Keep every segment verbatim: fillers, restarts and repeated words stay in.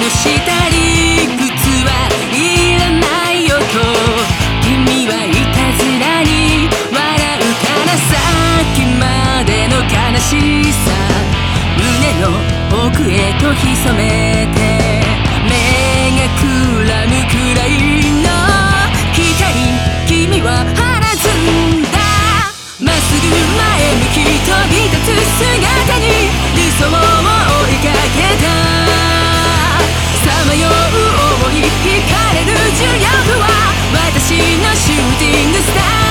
のした理屈はいらないよと君はいたずらに笑うからさっきまでの悲しさ胸の奥へと潜めて目がくらむくらいの光君は放つんだまっすぐ前向き飛び立つ姿に理想を追いかけたさまよう想い惹かれる重力は私のシューティングスター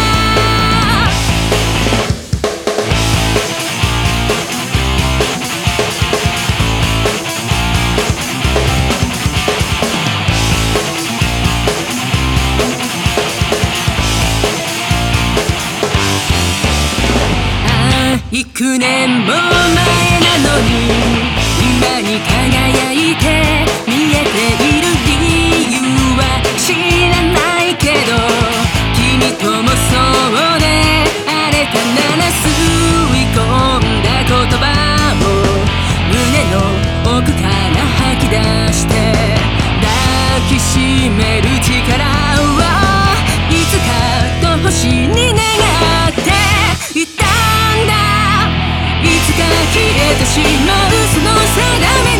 幾年も前なのに今に輝いて見えている理由は知らないけど君ともそうであれたなら吸い込んだ言葉を胸の奥から吐き出して抱きしめる力はいつかと星に願っていたんだいつか消えてしまうその定め